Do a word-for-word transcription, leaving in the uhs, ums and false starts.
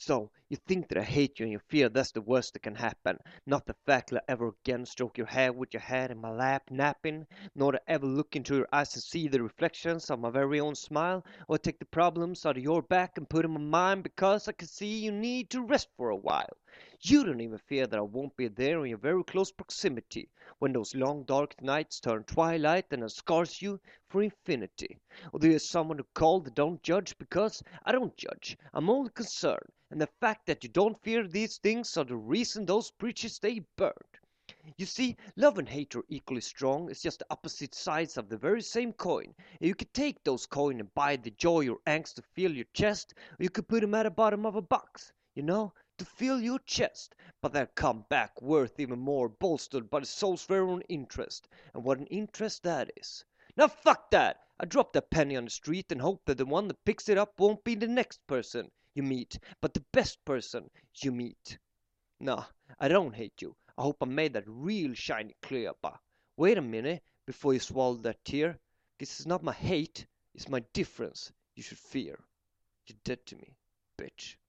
So, you think that I hate you and you fear that's the worst that can happen. Not the fact that I ever again stroke your hair with your head in my lap napping, nor to ever look into your eyes and see the reflections of my very own smile, or take the problems out of your back and put 'em on mine because I can see you need to rest for a while. You don't even fear that I won't be there in your very close proximity when those long dark nights turn twilight and scars you for infinity. Or there's someone to call that don't judge because I don't judge. I'm only concerned. And the fact that you don't fear these things are the reason those bridges stay burned. You see, love and hate are equally strong. It's just the opposite sides of the very same coin. And you could take those coins and buy the joy or angst to fill your chest, or you could put them at the bottom of a box, you know, to fill your chest. But they'll come back worth even more, bolstered by the soul's very own interest. And what an interest that is. Now fuck that! I dropped a penny on the street and hope that the one that picks it up won't be the next person you meet, but the best person you meet. No, I don't hate you. I hope I made that real shiny clear, but wait a minute before you swallow that tear. This is not my hate, it's my difference you should fear. You're dead to me, bitch.